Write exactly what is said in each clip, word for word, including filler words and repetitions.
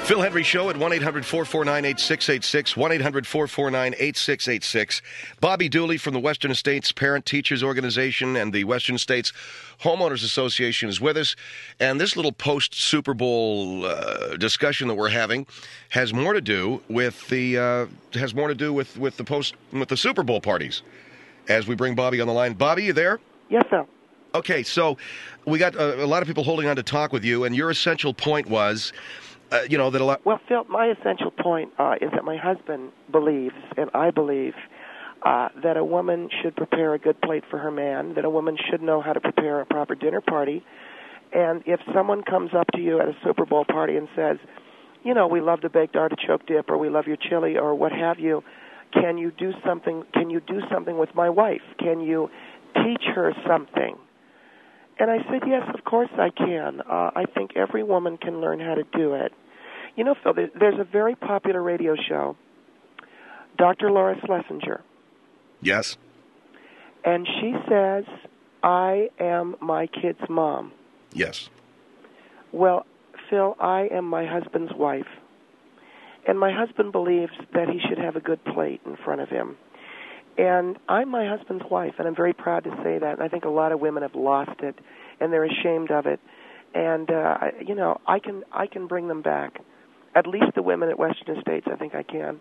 Phil Henry Show at one eight hundred four four nine eight six eight six, one eight hundred four four nine eight six eight six. Bobby Dooley from the Western States Parent Teachers Organization and the Western States Homeowners Association is with us. And this little post-Super Bowl uh, discussion that we're having has more to do with the uh, has more to do with, with the post with the Super Bowl parties. As we bring Bobby on the line, Bobby, you there? Yes, sir. Okay, so we got a, a lot of people holding on to talk with you, and your essential point was. Uh, you know that a lot. Well, Phil, my essential point uh, is that my husband believes, and I believe, uh, that a woman should prepare a good plate for her man. That a woman should know how to prepare a proper dinner party. And if someone comes up to you at a Super Bowl party and says, "You know, we love the baked artichoke dip, or we love your chili, or what have you," can you do something? Can you do something with my wife? Can you teach her something? And I said, yes, of course I can. Uh, I think every woman can learn how to do it. You know, Phil, there's a very popular radio show, Doctor Laura Schlesinger. Yes. And she says, I am my kid's mom. Yes. Well, Phil, I am my husband's wife. And my husband believes that he should have a good plate in front of him. And I'm my husband's wife, and I'm very proud to say that. And I think a lot of women have lost it, and they're ashamed of it. And uh, you know, I can I can bring them back. At least the women at Western Estates, I think I can.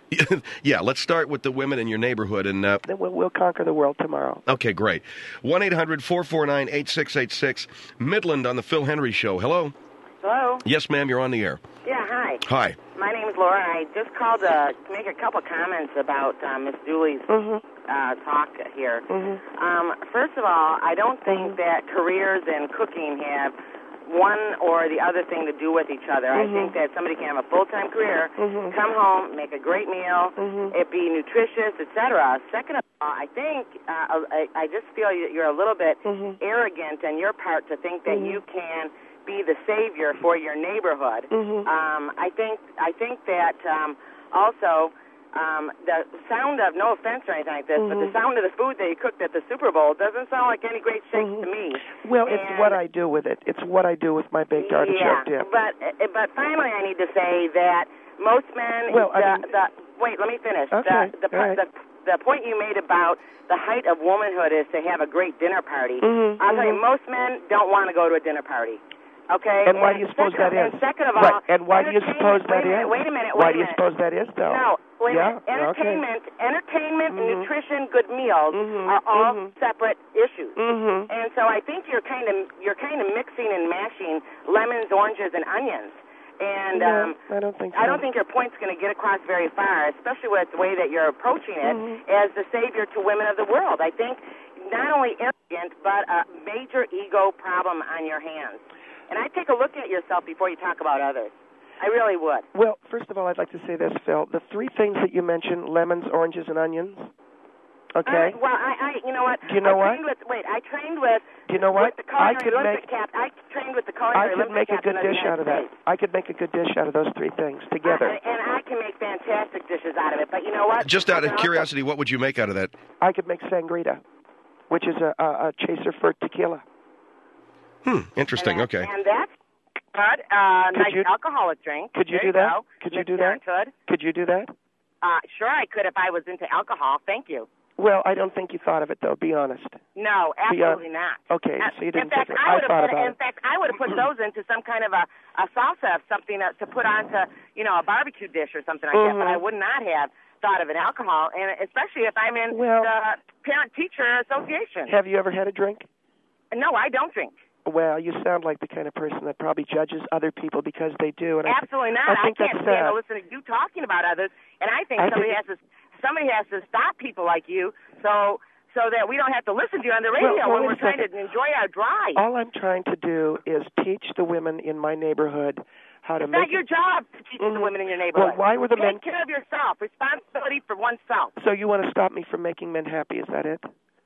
Yeah, let's start with the women in your neighborhood, and uh, then we'll, we'll conquer the world tomorrow. Okay, great. One eight hundred four four nine eight six eight six. Midland on the Phil Henry Show. Hello. Hello. Yes, ma'am. You're on the air. Yeah. Hi. Hi. My name is Laura. I just called to make a couple comments about uh, Miss Dooley's mm-hmm. uh, talk here. Mm-hmm. Um, first of all, I don't think mm-hmm. that careers and cooking have one or the other thing to do with each other. Mm-hmm. I think that somebody can have a full-time career, mm-hmm. come home, make a great meal, mm-hmm. it be nutritious, et cetera. Second of all, I think uh, I, I just feel you're a little bit mm-hmm. arrogant on your part to think that mm-hmm. you can be the savior for your neighborhood. Mm-hmm. Um, I think I think that um, also um, the sound of, no offense or anything like this, mm-hmm. but the sound of the food that you cooked at the Super Bowl doesn't sound like any great shakes mm-hmm. to me. Well, and it's what I do with it. It's what I do with my baked artichoke yeah, dip. But but finally, I need to say that most men. Well, the, I mean, the, wait, let me finish. Okay, The the, right. the the point you made about the height of womanhood is to have a great dinner party. Mm-hmm, I'll mm-hmm. tell you, most men don't want to go to a dinner party. Okay. And why do you suppose second, that is? And second of right. all, and why do you suppose that wait a minute, is? Wait a minute. Why wait do you a minute. suppose that is, though? No. Wait yeah, a minute. Entertainment, okay. entertainment, mm-hmm. and nutrition, good meals mm-hmm. are all mm-hmm. separate issues. Mm-hmm. And so I think you're kind of you're kind of mixing and mashing lemons, oranges, and onions. And no, um, I don't think so. I don't think your point's going to get across very far, especially with the way that you're approaching it mm-hmm. as the savior to women of the world. I think not only arrogant, but a major ego problem on your hands. And I'd take a look at yourself before you talk about others. I really would. Well, first of all, I'd like to say this, Phil. The three things that you mentioned, lemons, oranges, and onions, okay? Uh, well, I, I, you know what? Do you know I what? Trained with, wait, I trained with. Do you know what? With the I culinary could Olympic make. Cap, I trained with the I culinary could Olympic make a good captain dish of out the of that. States. I could make a good dish out of those three things together. Uh, and I can make fantastic dishes out of it. But you know what? Just out of Also- curiosity, what would you make out of that? I could make sangria, which is a, a, a chaser for tequila. Hmm. Interesting. And, okay. And that's good. Uh, Could nice you- alcoholic drink. Could you There do that? go. Could you Miss do that? Parenthood. Could you do that? Uh, sure, I could if I was into alcohol. Thank you. Well, I don't think you thought of it, though. Be honest. No, Be hon- absolutely not. Okay, Uh, so you didn't in fact, think of it. I I would have thought put, about in it. fact, I would have put those into some kind of a, a salsa, something to, to put onto, you know, a barbecue dish or something like Mm-hmm. that. But I would not have thought of an alcohol, and especially if I'm in Well- the Parent-Teacher Association. Have you ever had a drink? No, I don't drink. Well, you sound like the kind of person that probably judges other people because they do. And Absolutely I, not. I I, think can't that's stand sad. to listen to you talking about others, and I think I somebody think- has to somebody has to stop people like you, so so that we don't have to listen to you on the radio Well, well, when wait we're a trying second. to enjoy our drive. All I'm trying to do is teach the women in my neighborhood how to It's make not your it. job to teach Mhm. the women in your neighborhood. Well, why were the Take men? care of yourself. Responsibility for oneself. So you want to stop me from making men happy? Is that it?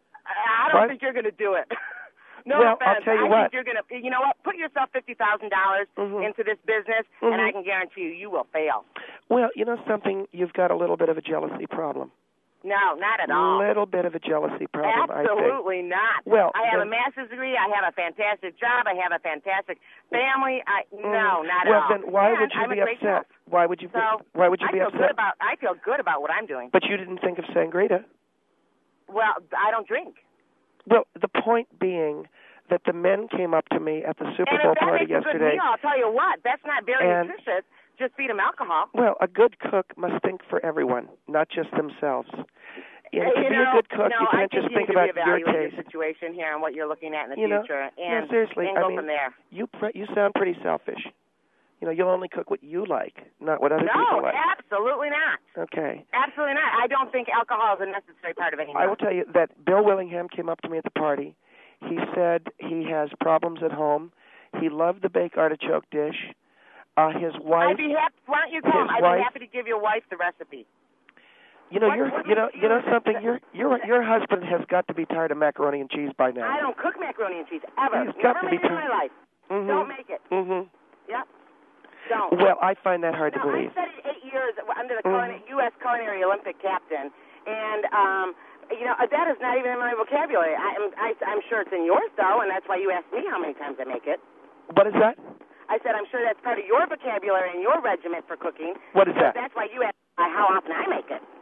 I I don't What? think you're going to do it. No Well, offense. I'll tell you I what. think you're going to. You know what? Put yourself fifty thousand dollars Mhm. into this business, Mhm. and I can guarantee you, you will fail. Well, you know something. You've got a little bit of a jealousy problem. No, not at all. A little bit of a jealousy problem, Absolutely I think. not. Well, I have then, a master's degree. I have a fantastic job. I have a fantastic family. I no, mm, not well, at all. then why and would you I'm be a great upset? chef. Why would you be? So, why would you I be feel upset? Good about, I feel good about what I'm doing. But you didn't think of sangria. Well, I don't drink. Well, the point being that the men came up to me at the Super and Bowl if that party makes a good yesterday. meal, I'll tell you what, that's not very and, nutritious. Just feed them alcohol. Well, a good cook must think for everyone, not just themselves. You know, to you be know, a good cook, no, you can't I think just you think need about to your reevaluate taste. the situation here and what you're looking at in the you know, future, and, no, seriously, and go I mean, from there. You pre- you sound pretty selfish. You know, you'll only cook what you like, not what other no, people like. absolutely not. Okay. Absolutely not. I don't think alcohol is a necessary part of any meal. I will tell you that Bill Willingham came up to me at the party. He said he has problems at home. He loved the baked artichoke dish. Uh, his wife. I'd be happy. Why don't you tell him? I'd wife, be happy to give your wife the recipe. You know, what, you're, what you know, you you know something. Your your your husband has got to be tired of macaroni and cheese by now. I don't cook macaroni and cheese ever. He's got Never to be made it in tired. my life. Mm-hmm. Don't make it. Mm-hmm. Yep. Don't. Well, I find that hard no, to believe. I studied eight years under the mm-hmm. U S Culinary Olympic captain, and um, you know that is not even in my vocabulary. I am, I, I'm sure it's in yours though, and that's why you asked me how many times I make it. What is that? I said I'm sure that's part of your vocabulary and your regiment for cooking. What is that? That's why you asked me how often I make it.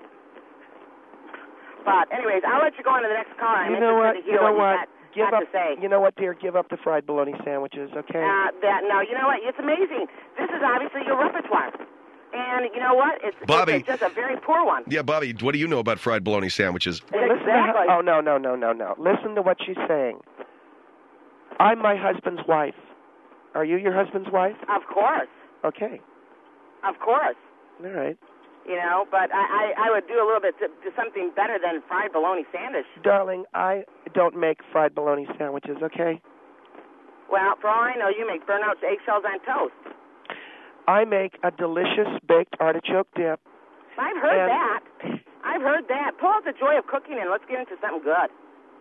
But anyways, I'll let you go on to the next call. I'm you know what? interested to hear You know what, what? you Give got up. to say. You know what, dear? Give up the fried bologna sandwiches, okay? Uh, that no, you know what? It's amazing. This is obviously your repertoire, and you know what? It's, Bobby, it's just a very poor one. Yeah, Bobby, what do you know about fried bologna sandwiches? Well, listen to Exactly. her- oh no, no, no, no, no! Listen to what she's saying. I'm my husband's wife. Are you your husband's wife? Of course, Okay. of course. All right. You know, but I, I, I would do a little bit to, to something better than fried bologna sandwich. Darling, I don't make fried bologna sandwiches, okay? Well, for all I know, you make burnt out eggshells on toast. I make a delicious baked artichoke dip. I've heard and that. I've heard that. Pull out the joy of cooking and let's get into something good.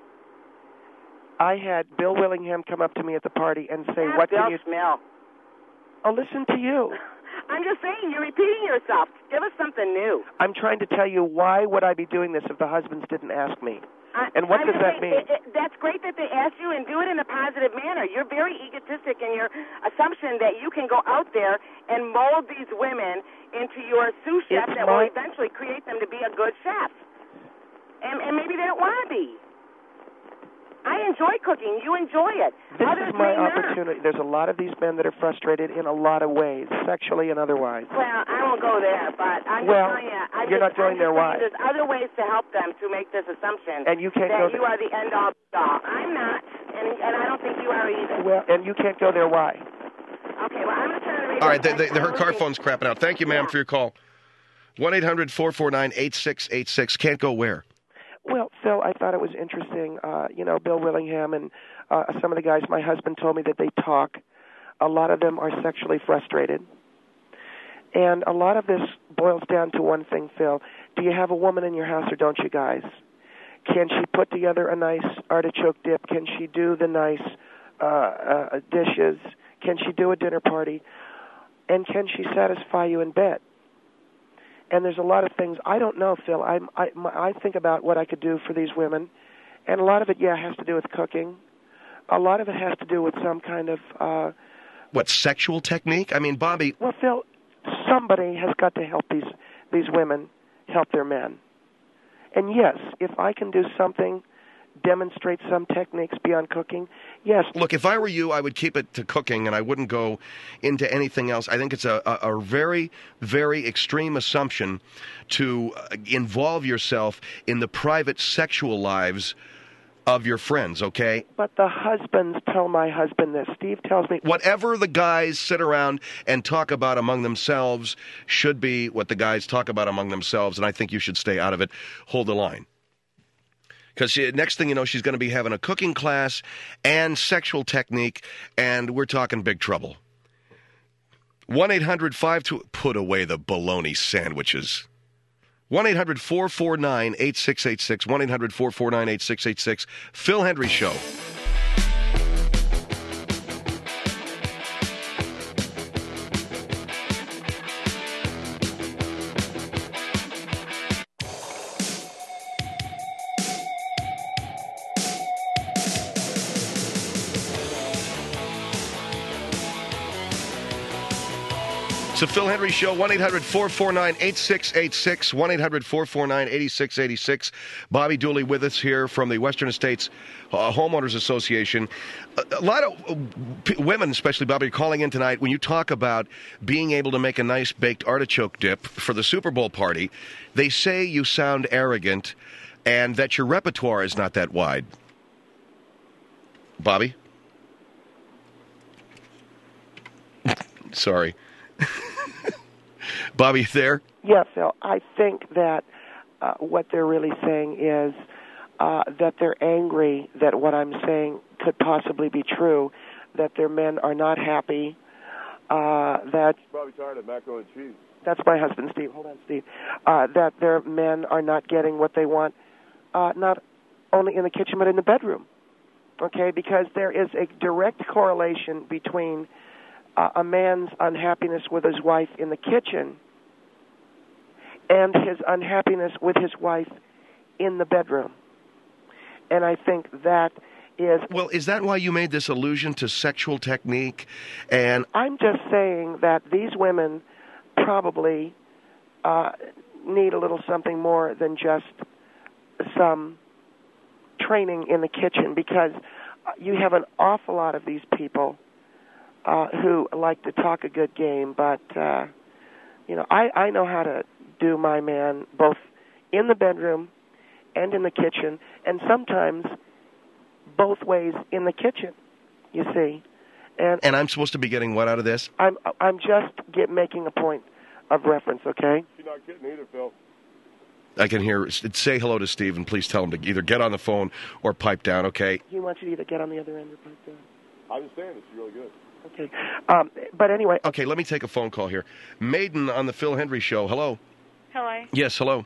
I had Bill Willingham come up to me at the party and say, Not what Bill can you... Smell. Oh, listen to you. I'm just saying, you're repeating yourself. Give us something new. I'm trying to tell you, why would I be doing this if the husbands didn't ask me? I, And what I'm does just that saying, mean? It, it, that's great that they ask you, and do it in a positive manner. You're very egotistic in your assumption that you can go out there and mold these women into your sous chef It's that my- will eventually create them to be a good chef. And, and maybe they don't want to be. I enjoy cooking. You enjoy it. This Others is my may not. opportunity. There's a lot of these men that are frustrated in a lot of ways, sexually and otherwise. Well, I won't go there, but I'm Well, just telling you. I you're just, not going I'm there. just Why? saying There's other ways to help them to make this assumption And you can't that go you there. are the end all be all. I'm not, and, and I don't think you are either. Well, and you can't go there. Why? Okay, well, I'm going to turn the radio. All right, the, back. the, her I'm car listening. phone's crapping out. Thank you, ma'am, Yeah. for your call. one eight hundred four four nine eight six eight six. Can't go where? Well, Phil, I thought it was interesting. Uh, you know, Bill Willingham and uh, some of the guys my husband told me that they talk. A lot of them are sexually frustrated. And a lot of this boils down to one thing, Phil. Do you have a woman in your house or don't you guys? Can she put together a nice artichoke dip? Can she do the nice uh, uh, dishes? Can she do a dinner party? And can she satisfy you in bed? And there's a lot of things I don't know, Phil. I'm, I my, I think about what I could do for these women, and a lot of it, yeah, has to do with cooking. A lot of it has to do with some kind of uh, What, sexual technique? I mean, Bobby, well, Phil, somebody has got to help these these women help their men. And yes, if I can do something, demonstrate some techniques beyond cooking, yes. look, if I were you, I would keep it to cooking and I wouldn't go into anything else. I think it's a, a, a very, very extreme assumption to uh, involve yourself in the private sexual lives of your friends, okay? But the husbands tell my husband this. Steve tells me, Whatever the guys sit around and talk about among themselves should be what the guys talk about among themselves, and I think you should stay out of it. Hold the line. Because next thing you know, she's going to be having a cooking class and sexual technique, and we're talking big trouble. one eight hundred five two Put away the bologna sandwiches. one eight hundred four four nine eight six eight six. one eight hundred four four nine eight six eight six. Phil Hendrie Show. It's the Phil Henry Show, one eight hundred four four nine eight six eight six, one eight hundred four four nine eight six eight six. Bobby Dooley with us here from the Western Estates uh, Homeowners Association. A, a lot of uh, p- women, especially, Bobby, are calling in tonight when you talk about being able to make a nice baked artichoke dip for the Super Bowl party. They say you sound arrogant and that your repertoire is not that wide. Bobby? Sorry. Bobby, there? Yeah, Phil. I think that uh, what they're really saying is uh, that they're angry that what I'm saying could possibly be true, that their men are not happy, uh, that... Probably tired of macaroni and cheese. That's my husband, Steve. Hold on, Steve. Uh, that their men are not getting what they want, uh, not only in the kitchen but in the bedroom, okay? Because there is a direct correlation between uh, a man's unhappiness with his wife in the kitchen and his unhappiness with his wife in the bedroom. And I think that is... Well, is that why you made this allusion to sexual technique? And I'm just saying that these women probably uh, need a little something more than just some training in the kitchen, because you have an awful lot of these people uh, who like to talk a good game, but, uh, you know, I, I know how to do my man both in the bedroom and in the kitchen, and sometimes both ways in the kitchen, you see. And, and I'm supposed to be getting what out of this? I'm I'm just get making a point of reference, okay? You're not kidding either, Phil. I can hear, say hello to Steve, and please tell him to either get on the phone or pipe down, okay? He wants you to either get on the other end or pipe down. I understand. It's really good. Okay. Um, but anyway... Okay, let me take a phone call here. Maiden on the Phil Henry Show. Hello? Hello? Yes, hello.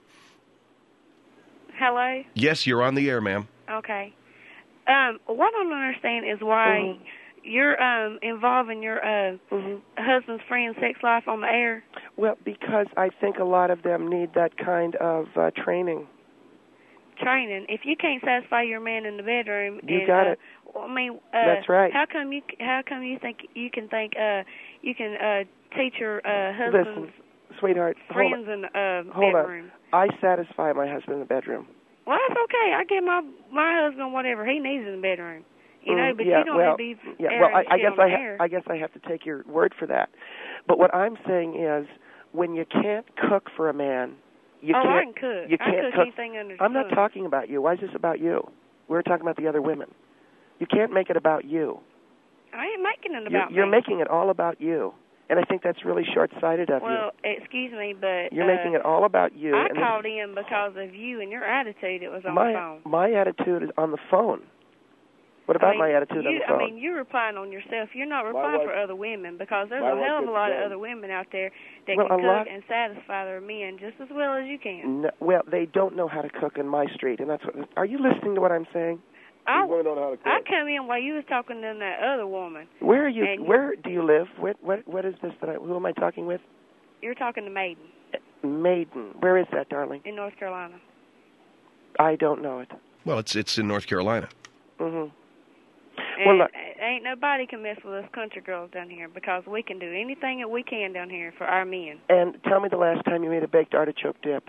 Hello? Yes, you're on the air, ma'am. Okay. Um, what I don't understand is why Mm-hmm. you're um, involving your uh, mm-hmm. husband's friend's sex life on the air. Well, because I think a lot of them need that kind of uh, training. Training. If you can't satisfy your man in the bedroom, You and, got uh, it. Well, I mean, uh, That's right. How come you? How come you think you can think uh, you can uh, teach your uh, husband's Listen, sweetheart, friends hold in the uh, on. Hold bedroom? on. I satisfy my husband in the bedroom. Well, that's okay. I give my my husband whatever he needs in the bedroom. You know, Mm, but yeah, you don't well, need to be yeah, airing well, I, I shit guess on the I, ha- air. I guess I have to take your word for that. But what I'm saying is, when you can't cook for a man, you oh, can't. I can cook. You I can't cook, cook. anything under the I'm not sun. talking about you. Why is this about you? We're talking about the other women. You can't make it about you. I ain't making it You're, about you're me. making it all about you, and I think that's really short-sighted of Well, excuse me, but you. You're uh, making it all about you. I and this- called in because of you and your attitude. It was on my the phone. my attitude is on the phone. What about I mean, my attitude you, on the phone? I mean, you're replying on yourself. You're not replying wife- for other women, because there's my a wife hell of a gets lot of mad. other women out there that Well, can a cook lot- and satisfy their men just as well as you can. No, well, they don't know how to cook in my street, and that's what. Are you listening to what I'm saying? I, He's going on how to cook. I come in while you was talking to that other woman. Where are you? And- Where do you live? What what what is this that I? Who am I talking with? You're talking to Maiden Maiden. Where is that, darling? in North Carolina. I don't know it. Well, it's it's in North Carolina. Mhm. And Well, look. ain't nobody can mess with us country girls down here, because we can do anything that we can down here for our men. And tell me the last time you made a baked artichoke dip.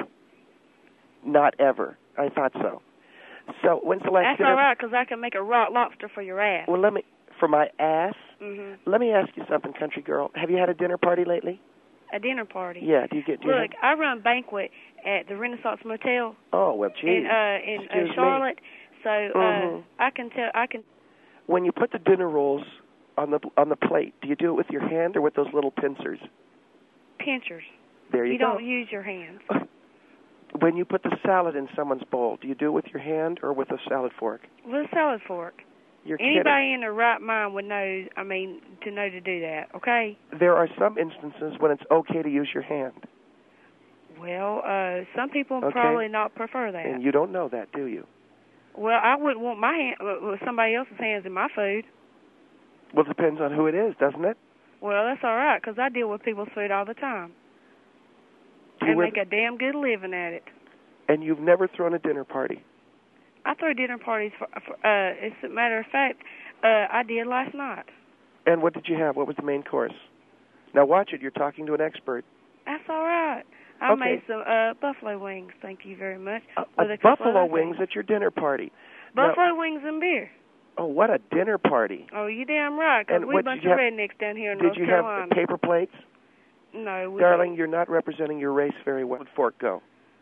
Not ever. I thought so. So when's the last? That's dinner? all right, because I can make a raw lobster for your ass. Well, let me for my ass. hmm Let me ask you something, country girl. Have you had a dinner party lately? A dinner party. Yeah. Do you get? Do you Look, I run banquet at the Renaissance Motel have, oh well, geez. in uh, in Excuse uh, me. Charlotte. So uh, Mhm. I can tell. I can. When you put the dinner rolls on the on the plate, do you do it with your hand or with those little pincers? Pinchers. There you, You go. don't use your hands. When you put the salad in someone's bowl, do you do it with your hand or with a salad fork? With a salad fork. You're Anybody kidding. in their right mind would know. I mean, to know to do that. Okay. There are some instances when it's okay to use your hand, Well, uh, some people Okay. probably not prefer that. and you don't know that, do you? Well, I wouldn't want my hand, uh, with somebody else's hands in my food. Well, it depends on who it is, doesn't it? Well, that's all right, because I deal with people's food all the time. Do you And wear- make a damn good living at it. And you've never thrown a dinner party. I throw dinner parties for, for uh, as a matter of fact, uh, I did last night. And what did you have? What was the main course? Now watch it. You're talking to an expert. That's all right. I Okay. made some uh, buffalo wings. Thank you very much. Uh, with uh, a couple buffalo other wings things. at your dinner party. Buffalo Now, wings and beer. oh, what a dinner party! Oh, you damn right, 'cause And we what a bunch did of you have- rednecks down here in Did North you Carolina. have paper plates? No, we Darling, don't. you're not representing your race very well. Where'd fork go?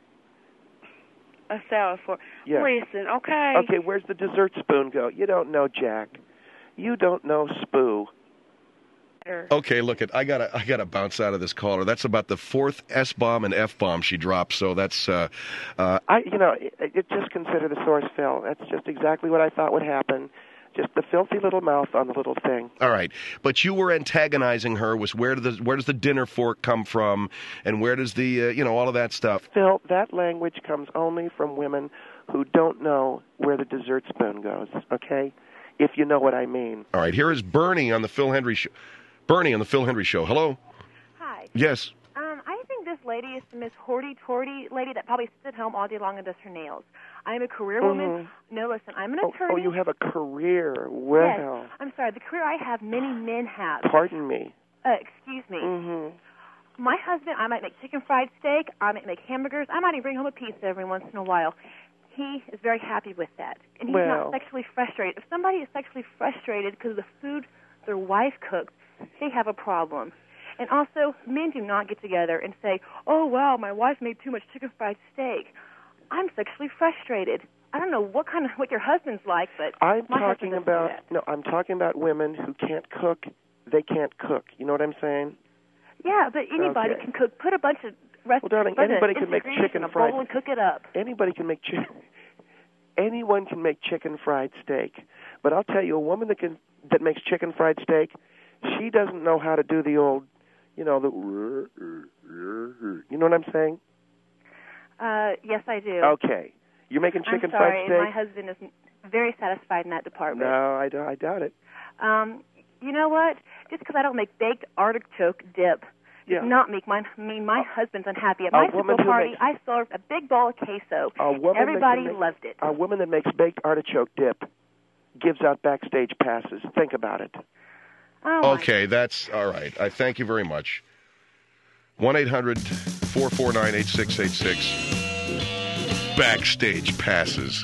A salad fork. Yeah. Listen, okay. Okay, where's the dessert spoon go? You don't know, Jack. You don't know Spoo. Okay, look, it. I gotta, I gotta bounce out of this caller. That's about the fourth S bomb and F bomb she dropped. So that's, uh, uh, I, you know, it, it, just consider the source, Phil. That's just exactly what I thought would happen. Just the filthy little mouth on the little thing. all right. But you were antagonizing her. Was where do the, where does the dinner fork come from, and where does the, uh, you know, all of that stuff. Phil, that language comes only from women who don't know where the dessert spoon goes. Okay, if you know what I mean. All right. Here is Bernie on the Phil Hendry show. Bernie on the Phil Hendry show. Hello. Hi. Yes. Um, I think this lady is the Miss Horty-Torty lady that probably sits at home all day long and does her nails. I'm a career woman. Mm-hmm. No, listen, I'm an Oh, attorney. oh, you have a career. Well, Yes. I'm sorry. The career I have, many men have. pardon me. Uh, excuse me. Mm-hmm. My husband, I might make chicken fried steak. I might make hamburgers. I might even bring home a pizza every once in a while. He is very happy with that. And he's Well. not sexually frustrated. If somebody is sexually frustrated because of the food their wife cooks, they have a problem. And also, men do not get together and say, oh, wow, my wife made too much chicken fried steak. I'm sexually frustrated. I don't know what kind of what your husband's like, but I'm my talking husband doesn't about do that. no. I'm talking about women who can't cook. They can't cook. You know what I'm saying? Yeah, but anybody Okay. can cook. Put a bunch of recipes. Well, darling, put anybody the can make ingredients chicken in a fried- bowl and cook it up. Anybody can make chicken. Anyone can make chicken fried steak, but I'll tell you, a woman that can that makes chicken fried steak, she doesn't know how to do the old, you know, the. You know what I'm saying? Uh, yes, I do. Okay, you're making chicken I'm sorry, fried steak. and my husband is very satisfied in that department. No, I, don't, I doubt it. Um, you know what? Just because I don't make baked artichoke dip Yeah. does not make my mean my husband's unhappy. At my woman football who party, makes- I served a big bowl of queso. A woman and everybody that can make, loved it. A woman that makes baked artichoke dip gives out backstage passes. Think about it. Oh, my Okay, that's all right. I thank you very much. one eight hundred four four nine eight six eight six. Backstage passes.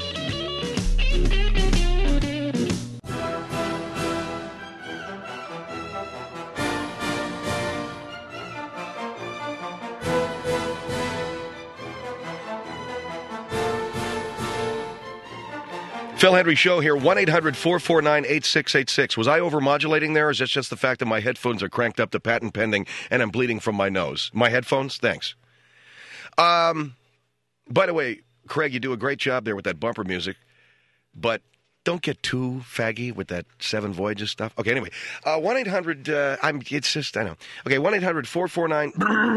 Phil Hendry Show here, one eight hundred four four nine eight six eight six. Was I overmodulating there, or is this just the fact that my headphones are cranked up to patent pending and I'm bleeding from my nose? My headphones? Thanks. Um, by the way, Craig, you do a great job there with that bumper music, but don't get too faggy with that Seven Voyages stuff. Okay, anyway, uh, one eight hundred, uh, I'm, it's just, I know. Okay, one eight hundred four four nine,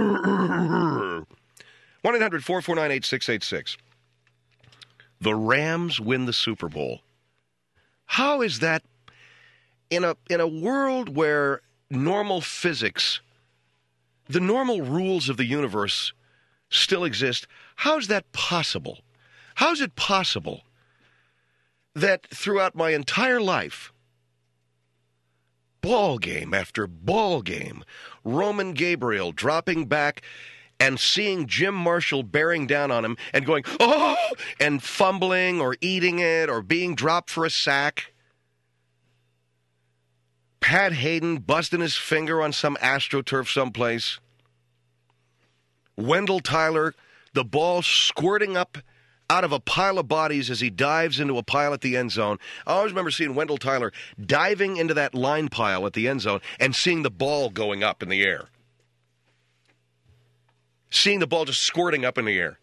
one eight hundred four four nine eight six eight six. The Rams win the Super Bowl. How is that in a in a world where normal physics, the normal rules of the universe still exist? How is that possible? How is it possible that throughout my entire life, ball game after ball game, Roman Gabriel dropping back and seeing Jim Marshall bearing down on him and going, oh, and fumbling or eating it or being dropped for a sack. Pat Hayden busting his finger on some AstroTurf someplace. Wendell Tyler, the ball squirting up out of a pile of bodies as he dives into a pile at the end zone. I always remember seeing Wendell Tyler diving into that line pile at the end zone and seeing the ball going up in the air. Seeing the ball just squirting up in the air.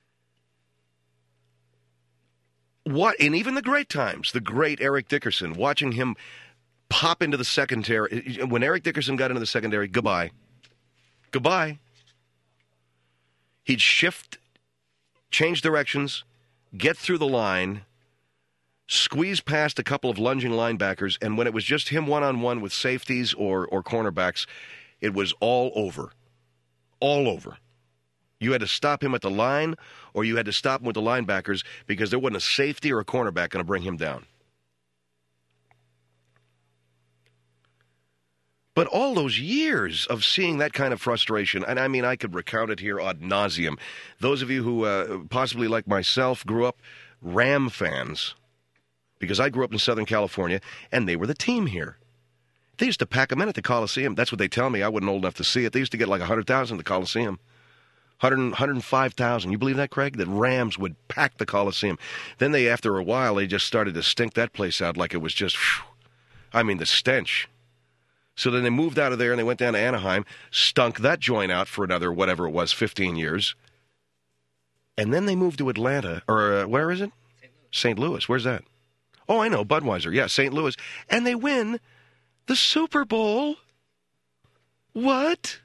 What, and even the great times, the great Eric Dickerson, watching him pop into the secondary. When Eric Dickerson got into the secondary, goodbye. Goodbye. He'd shift, change directions, get through the line, squeeze past a couple of lunging linebackers, and when it was just him one-on-one with safeties or, or cornerbacks, it was all over. All over. You had to stop him at the line, or you had to stop him with the linebackers because there wasn't a safety or a cornerback going to bring him down. But all those years of seeing that kind of frustration, and I mean, I could recount it here ad nauseum. Those of you who uh, possibly, like myself, grew up Ram fans, because I grew up in Southern California, and they were the team here. They used to pack them in at the Coliseum. That's what they tell me. I wasn't old enough to see it. They used to get like one hundred thousand at the Coliseum. one hundred, one hundred five thousand. You believe that, Craig? That Rams would pack the Coliseum. Then they, after a while, they just started to stink that place out like it was just, whew, I mean, the stench. So then they moved out of there and they went down to Anaheim, stunk that joint out for another, whatever it was, fifteen years. And then they moved to Atlanta, or uh, where is it? Saint Louis. Where's that? Oh, I know, Budweiser. Yeah, Saint Louis. And they win the Super Bowl. What?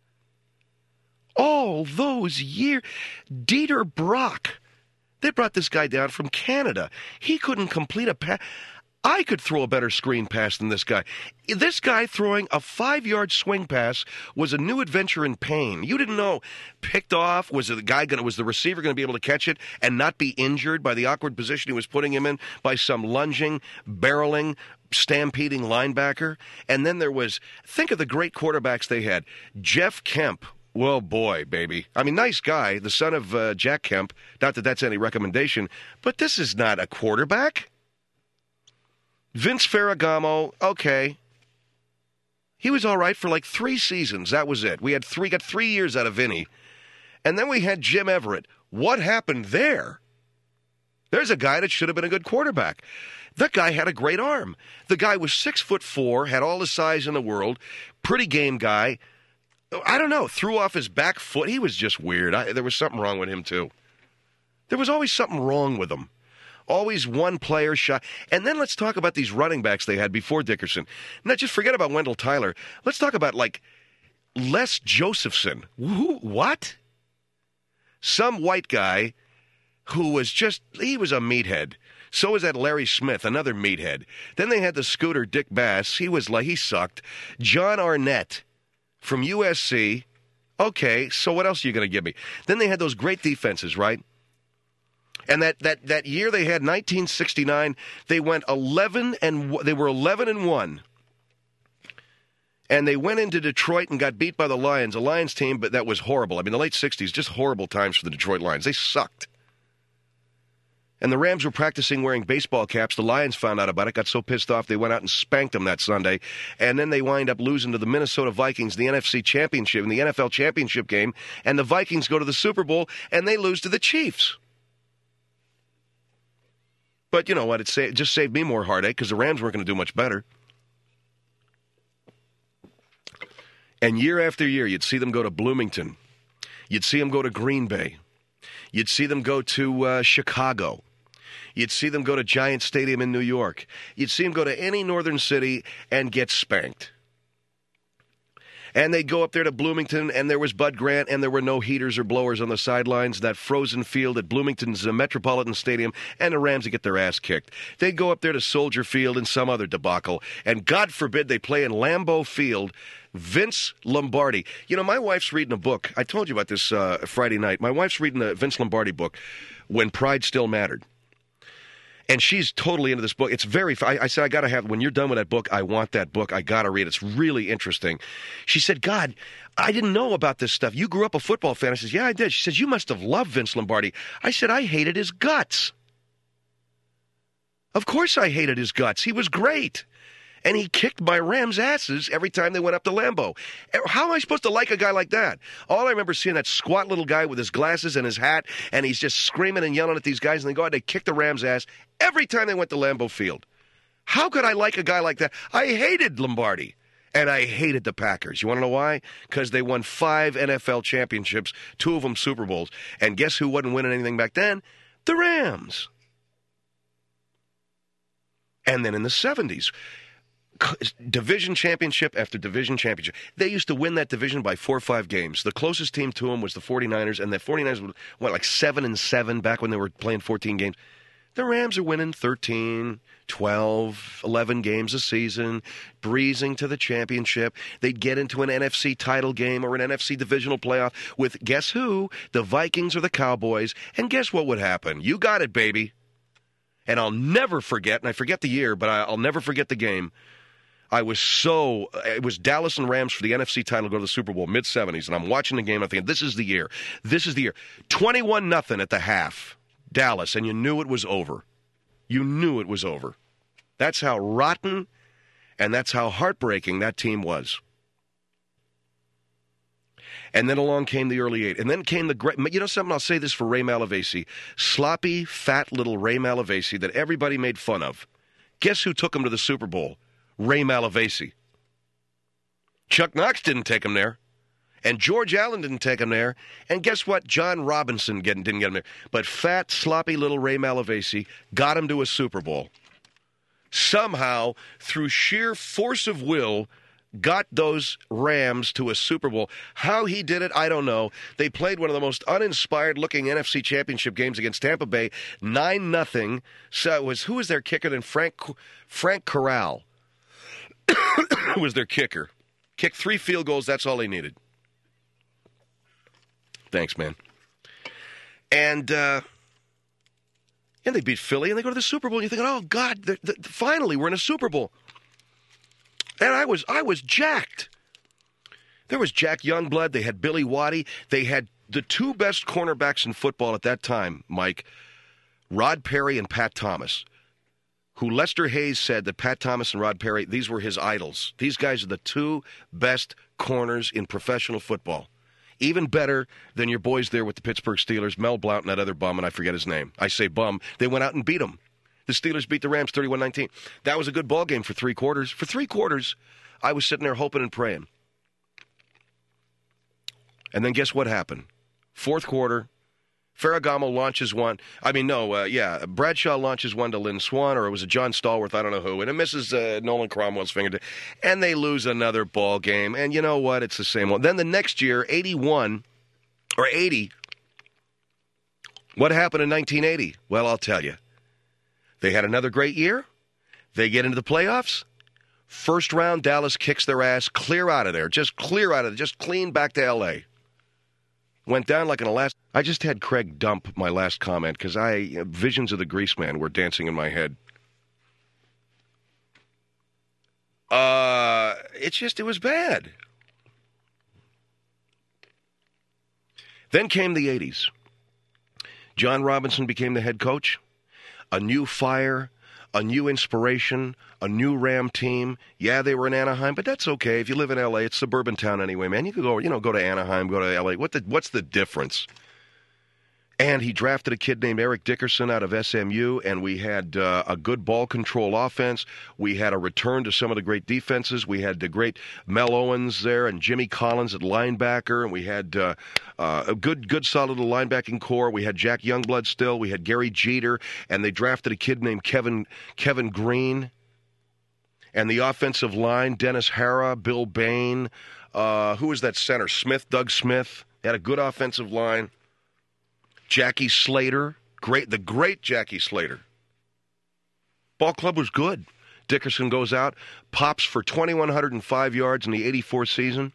All those years. Dieter Brock. They brought this guy down from Canada. He couldn't complete a pass. I could throw a better screen pass than this guy. This guy throwing a five-yard swing pass was a new adventure in pain. You didn't know. Picked off. Was the guy going? Was the receiver going to be able to catch it and not be injured by the awkward position he was putting him in by some lunging, barreling, stampeding linebacker? And then there was. Think of the great quarterbacks they had. Jeff Kemp. Well, boy, baby. I mean, nice guy, the son of uh, Jack Kemp. Not that that's any recommendation, but this is not a quarterback. Vince Ferragamo, okay. He was all right for like three seasons. That was it. We had three, got three years out of Vinny. And then we had Jim Everett. What happened there? There's a guy that should have been a good quarterback. That guy had a great arm. The guy was six foot four, had all the size in the world, pretty game guy. I don't know, threw off his back foot. He was just weird. I, there was something wrong with him, too. There was always something wrong with him. Always one player shot. And then let's talk about these running backs they had before Dickerson. Now, just forget about Wendell Tyler. Let's talk about, like, Les Josephson. Who, what? Some white guy who was just, he was a meathead. So was that Larry Smith, another meathead. Then they had the scooter Dick Bass. He was like, he sucked. John Arnett from U S C. Okay, so what else are you going to give me? Then they had those great defenses, right? And that, that, that year they had, nineteen sixty-nine, they went eleven and they were eleven and one. And they went into Detroit and got beat by the Lions, a Lions team, but that was horrible. I mean, the late sixties, just horrible times for the Detroit Lions. They sucked. And the Rams were practicing wearing baseball caps. The Lions found out about it, got so pissed off they went out and spanked them that Sunday. And then they wind up losing to the Minnesota Vikings in the N F C Championship, in the N F L Championship game. And the Vikings go to the Super Bowl, and they lose to the Chiefs. But you know what? It, sa- it just saved me more heartache because the Rams weren't going to do much better. And year after year, you'd see them go to Bloomington. You'd see them go to Green Bay. You'd see them go to uh, Chicago. You'd see them go to Giant Stadium in New York. You'd see them go to any northern city and get spanked. And they'd go up there to Bloomington, and there was Bud Grant, and there were no heaters or blowers on the sidelines, that frozen field at Bloomington's uh, Metropolitan Stadium, and the Rams would get their ass kicked. They'd go up there to Soldier Field and some other debacle, and God forbid they play in Lambeau Field. Vince Lombardi. You know, my wife's reading a book. I told you about this uh, Friday night. My wife's reading the Vince Lombardi book, When Pride Still Mattered. And she's totally into this book. It's very, I, I said, I got to have, when you're done with that book, I want that book. I got to read it. It's really interesting. She said, God, I didn't know about this stuff. You grew up a football fan. I said, yeah, I did. She says, you must have loved Vince Lombardi. I said, I hated his guts. Of course I hated his guts. He was great. And he kicked my Rams' asses every time they went up to Lambeau. How am I supposed to like a guy like that? All I remember seeing that squat little guy with his glasses and his hat, and he's just screaming and yelling at these guys, and they go out and they kick the Rams' ass every time they went to Lambeau Field. How could I like a guy like that? I hated Lombardi, and I hated the Packers. You want to know why? Because they won five N F L championships, two of them Super Bowls. And guess who wasn't winning anything back then? The Rams. And then in the seventies, division championship after division championship. They used to win that division by four or five games. The closest team to them was the 49ers, and the 49ers went like seven and seven back when they were playing fourteen games. The Rams are winning thirteen, twelve, eleven games a season, breezing to the championship. They'd get into an N F C title game or an N F C divisional playoff with, guess who? The Vikings or the Cowboys. And guess what would happen? You got it, baby. And I'll never forget, and I forget the year, but I'll never forget the game. I was so, it was Dallas and Rams for the N F C title to go to the Super Bowl, mid-seventies, and I'm watching the game, and I'm thinking, this is the year. This is the year. twenty-one nothing at the half, Dallas, and you knew it was over. You knew it was over. That's how rotten and that's how heartbreaking that team was. And then along came the early eight. And then came the great, you know something, I'll say this for Ray Malavasi. Sloppy, fat little Ray Malavasi that everybody made fun of. Guess who took him to the Super Bowl? Ray Malavasi. Chuck Knox didn't take him there. And George Allen didn't take him there. And guess what? John Robinson didn't get him there. But fat, sloppy little Ray Malavasi got him to a Super Bowl. Somehow, through sheer force of will, got those Rams to a Super Bowl. How he did it, I don't know. They played one of the most uninspired-looking N F C championship games against Tampa Bay, nine nothing. So it was, who was their kicker then? Frank, Frank Corral was their kicker. Kicked three field goals, that's all they needed. Thanks, man. And uh, and they beat Philly, and they go to the Super Bowl, and you're thinking, oh, God, they're, they're, finally, we're in a Super Bowl. And I was I was jacked. There was Jack Youngblood. They had Billy Waddy. They had the two best cornerbacks in football at that time, Mike, Rod Perry and Pat Thomas, who Lester Hayes said that Pat Thomas and Rod Perry, these were his idols. These guys are the two best corners in professional football. Even better than your boys there with the Pittsburgh Steelers, Mel Blount and that other bum, and I forget his name. I say bum. They went out and beat them. The Steelers beat the Rams thirty-one nineteen. That was a good ball game for three quarters. For three quarters, I was sitting there hoping and praying. And then guess what happened? Fourth quarter, Ferragamo launches one. I mean, no, uh, yeah, Bradshaw launches one to Lynn Swan, or it was a John Stallworth, I don't know who, and it misses uh, Nolan Cromwell's fingertip. And they lose another ball game. And you know what? It's the same one. Then the next year, eighty-one, or eighty, what happened in nineteen eighty? Well, I'll tell you. They had another great year. They get into the playoffs. First round, Dallas kicks their ass clear out of there. Just clear out of there. Just clean back to L A. Went down like in a last... I just had Craig dump my last comment because I visions of the Grease Man were dancing in my head. Uh, it's just, it was bad. Then came the eighties. John Robinson became the head coach. A new fire, a new inspiration, a new Ram team. Yeah, they were in Anaheim, but that's okay. If you live in L A, it's suburban town anyway, man. You could go, you know, go to Anaheim, go to L A. What the, what's the difference? And he drafted a kid named Eric Dickerson out of S M U, and we had uh, a good ball control offense. We had a return to some of the great defenses. We had the great Mel Owens there and Jimmy Collins at linebacker, and we had uh, uh, a good, good, solid linebacking core. We had Jack Youngblood still. We had Gary Jeter, and they drafted a kid named Kevin Kevin Green. And the offensive line, Dennis Hara, Bill Bain. Uh, who was that center? Smith, Doug Smith. They had a good offensive line. Jackie Slater, great, the great Jackie Slater. Ball club was good. Dickerson goes out, pops for two thousand one hundred five yards in the eighty-four season.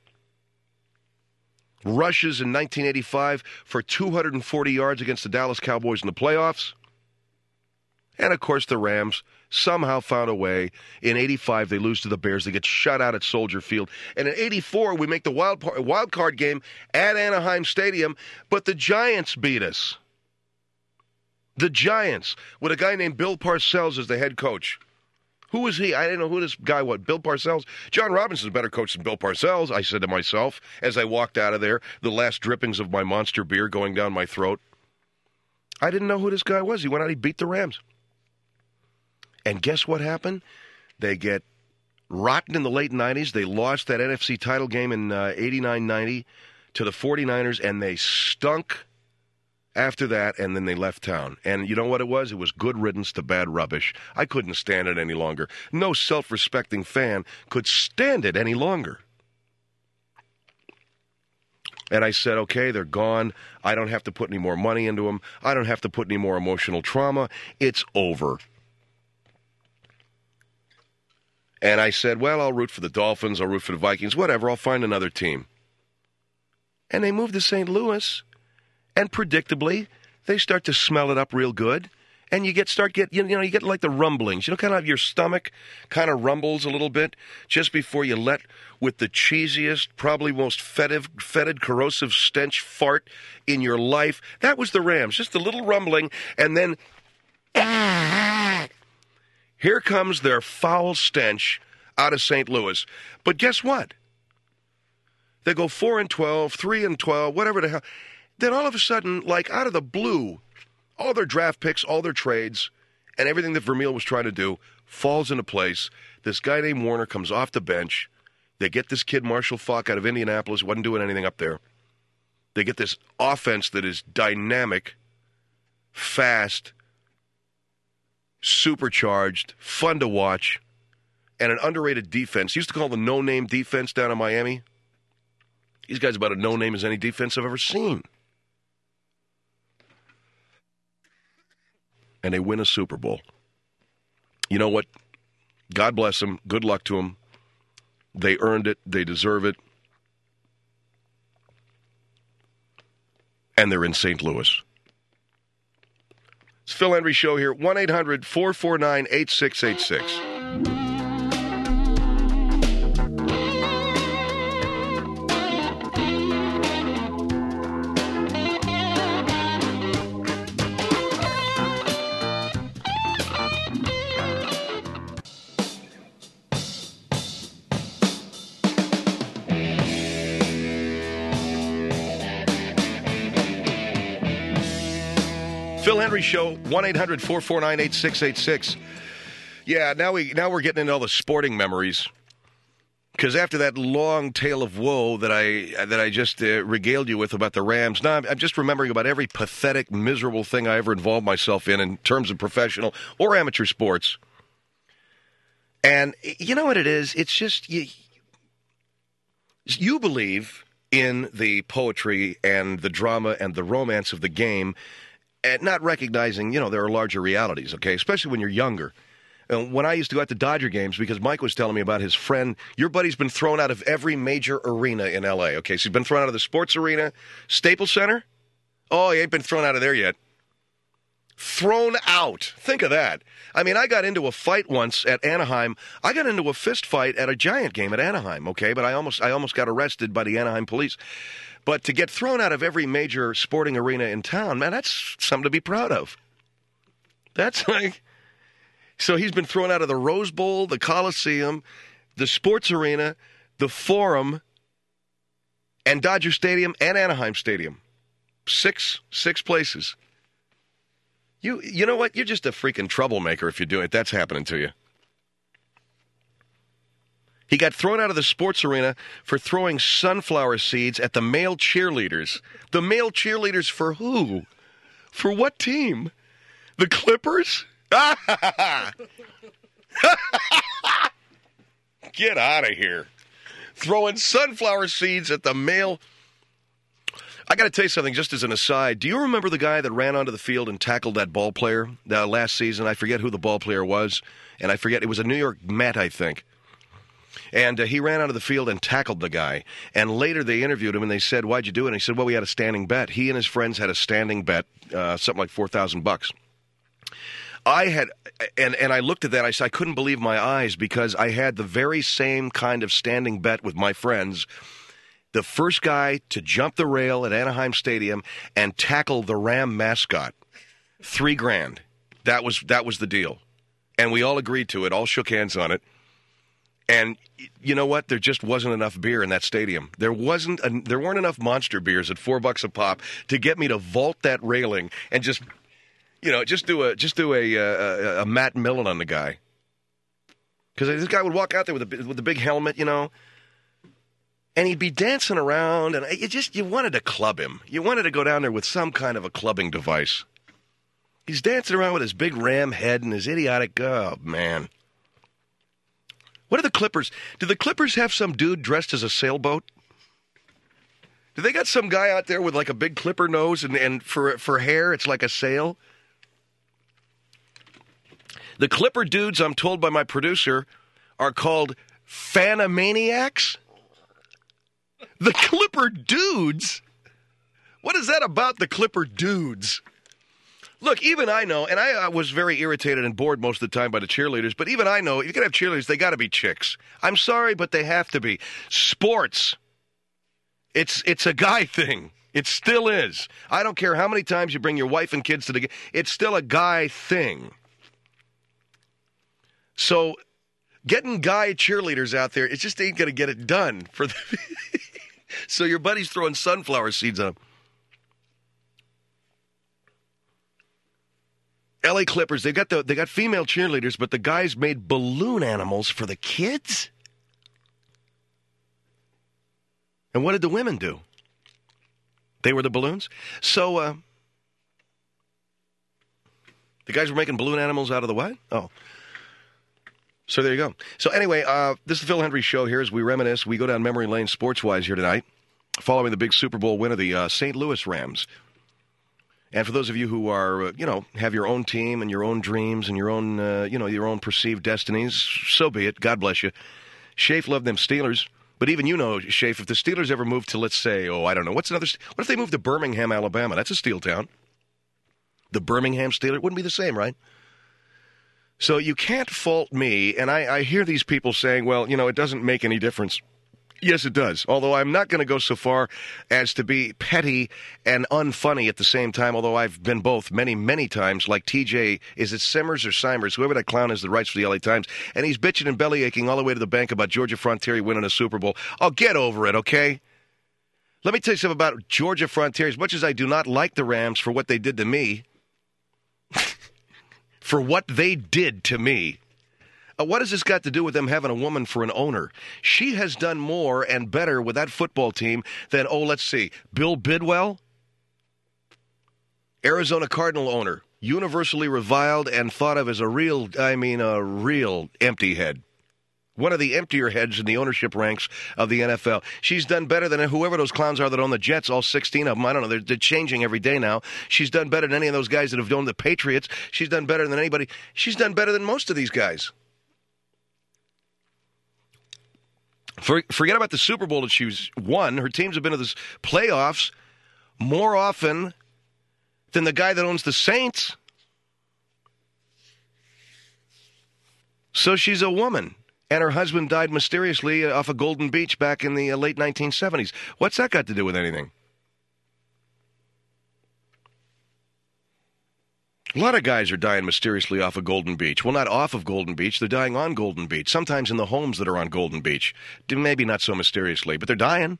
Rushes in nineteen eighty-five for two hundred forty yards against the Dallas Cowboys in the playoffs. And, of course, the Rams somehow found a way. In eighty-five, they lose to the Bears. They get shut out at Soldier Field. And in eighty-four, we make the wild, wild card game at Anaheim Stadium, but the Giants beat us. The Giants, with a guy named Bill Parcells as the head coach. Who was he? I didn't know who this guy was. Bill Parcells? John Robinson's a better coach than Bill Parcells, I said to myself as I walked out of there, the last drippings of my monster beer going down my throat. I didn't know who this guy was. He went out, he beat the Rams. And guess what happened? They get rotten in the late nineties. They lost that N F C title game in uh, eighty-nine ninety to the forty-niners, and they stunk after that, and then they left town. And you know what it was? It was good riddance to bad rubbish. I couldn't stand it any longer. No self-respecting fan could stand it any longer. And I said, okay, they're gone. I don't have to put any more money into them. I don't have to put any more emotional trauma. It's over. And I said, well, I'll root for the Dolphins, I'll root for the Vikings, whatever, I'll find another team. And they moved to Saint Louis, and predictably, they start to smell it up real good, And you get start get you know you get like the rumblings, you know, kind of your stomach kind of rumbles a little bit just before you let with the cheesiest, probably most fetid, fetid, corrosive stench fart in your life. That was the Rams, just a little rumbling, and then here comes their foul stench out of Saint Louis. But guess what? They go four and twelve, three and twelve, whatever the hell. Then all of a sudden, like out of the blue, all their draft picks, all their trades, and everything that Vermeil was trying to do falls into place. This guy named Warner comes off the bench. They get this kid, Marshall Faulk, out of Indianapolis, wasn't doing anything up there. They get this offense that is dynamic, fast, supercharged, fun to watch, and an underrated defense. Used to call the no-name defense down in Miami. These guys are about as no-name as any defense I've ever seen. And they win a Super Bowl. You know what? God bless them. Good luck to them. They earned it. They deserve it. And they're in Saint Louis. It's Phil Hendrie Show here. one eight hundred four four nine eight six eight six. Phil Hendrie Show, one eight hundred four four nine eight six eight six. Yeah, now, we, now we're getting into all the sporting memories. Because after that long tale of woe that I that I just uh, regaled you with about the Rams, now I'm, I'm just remembering about every pathetic, miserable thing I ever involved myself in in terms of professional or amateur sports. And you know what it is? It's just, you, you believe in the poetry and the drama and the romance of the game, and not recognizing, you know, there are larger realities, okay, especially when you're younger. And when I used to go out to Dodger games, because Mike was telling me about his friend, your buddy's been thrown out of every major arena in L A, okay? So he's been thrown out of the Sports Arena, Staples Center. Oh, he ain't been thrown out of there yet. Thrown out. Think of that. I mean, I got into a fight once at Anaheim. I got into a fist fight at a Giant game at Anaheim, okay? But I almost, I almost got arrested by the Anaheim police. But to get thrown out of every major sporting arena in town, man, that's something to be proud of. That's like... So he's been thrown out of the Rose Bowl, the Coliseum, the Sports Arena, the Forum, and Dodger Stadium, and Anaheim Stadium. Six, six places. You, you know what? You're just a freaking troublemaker if you're doing it. That's happening to you. He got thrown out of the Sports Arena for throwing sunflower seeds at the male cheerleaders. The male cheerleaders for who? For what team? The Clippers? Get out of here. Throwing sunflower seeds at the male. I got to tell you something, just as an aside. Do you remember the guy that ran onto the field and tackled that ball player uh, last season? I forget who the ball player was, and I forget. It was a New York Met, I think. And uh, he ran onto the field and tackled the guy. And later they interviewed him, and they said, why'd you do it? And he said, well, we had a standing bet. He and his friends had a standing bet, uh, something like four thousand bucks. I had, and, and I looked at that, I said, I couldn't believe my eyes, because I had the very same kind of standing bet with my friends. The first guy to jump the rail at Anaheim Stadium and tackle the Ram mascot. Three grand. That was, that was the deal. And we all agreed to it, all shook hands on it. And you know what? There just wasn't enough beer in that stadium. There wasn't. A, there weren't enough Monster beers at four bucks a pop to get me to vault that railing and just, you know, just do a just do a a, a Matt Millen on the guy. Because this guy would walk out there with a with a big helmet, you know, and he'd be dancing around, and you just you wanted to club him. You wanted to go down there with some kind of a clubbing device. He's dancing around with his big ram head and his idiotic. Oh man. What are the Clippers? Do the Clippers have some dude dressed as a sailboat? Do they got some guy out there with like a big clipper nose and, and for for hair it's like a sail? The Clipper dudes, I'm told by my producer, are called Fanamaniacs. The Clipper dudes? What is that about the Clipper dudes? Look, even I know, and I, I was very irritated and bored most of the time by the cheerleaders, but even I know, if you can have cheerleaders, they got to be chicks. I'm sorry, but they have to be. Sports, it's it's a guy thing. It still is. I don't care how many times you bring your wife and kids to the game. It's still a guy thing. So getting guy cheerleaders out there, it just ain't going to get it done. For the So your buddy's throwing sunflower seeds on them. L A Clippers, they got the they got female cheerleaders, but the guys made balloon animals for the kids? And what did the women do? They were the balloons? So, uh, the guys were making balloon animals out of the what? Oh. So there you go. So anyway, uh, this is the Phil Hendry Show here as we reminisce. We go down memory lane sports-wise here tonight, following the big Super Bowl win of the uh, Saint Louis Rams. And for those of you who are, uh, you know, have your own team and your own dreams and your own, uh, you know, your own perceived destinies, so be it. God bless you. Shafe loved them Steelers. But even you know, Shafe, if the Steelers ever moved to, let's say, oh, I don't know, what's another, what if they moved to Birmingham, Alabama? That's a steel town. The Birmingham Steelers wouldn't be the same, right? So you can't fault me, and I, I hear these people saying, well, you know, it doesn't make any difference. Yes, it does, although I'm not going to go so far as to be petty and unfunny at the same time, although I've been both many, many times, like T J, is it Simmers or Simers, whoever that clown is that writes for the L A Times, and he's bitching and bellyaching all the way to the bank about Georgia Frontiere winning a Super Bowl. Oh, get over it, okay? Let me tell you something about Georgia Frontiere. As much as I do not like the Rams for what they did to me, for what they did to me, Uh, what has this got to do with them having a woman for an owner? She has done more and better with that football team than, oh, let's see, Bill Bidwell, Arizona Cardinal owner, universally reviled and thought of as a real, I mean, a real empty head. One of the emptier heads in the ownership ranks of the N F L. She's done better than whoever those clowns are that own the Jets, all sixteen of them. I don't know. They're, they're changing every day now. She's done better than any of those guys that have owned the Patriots. She's done better than anybody. She's done better than most of these guys. For, forget about the Super Bowl that she's won. Her teams have been to the playoffs more often than the guy that owns the Saints. So she's a woman. And her husband died mysteriously off of Golden Beach back in the uh, late nineteen seventies. What's that got to do with anything? A lot of guys are dying mysteriously off of Golden Beach. Well, not off of Golden Beach. They're dying on Golden Beach. Sometimes in the homes that are on Golden Beach. Maybe not so mysteriously, but they're dying.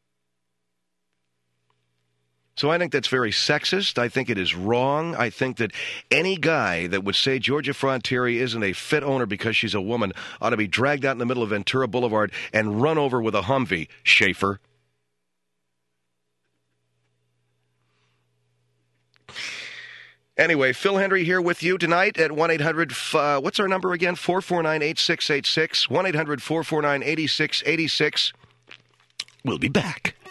So I think that's very sexist. I think it is wrong. I think that any guy that would say Georgia Frontiere isn't a fit owner because she's a woman ought to be dragged out in the middle of Ventura Boulevard and run over with a Humvee, Schaefer. Anyway, Phil Hendry here with you tonight at one eight hundred, uh, what's our number again? four four nine, eight six eight six, one eight hundred, four four nine, eight six eight six. We'll be back.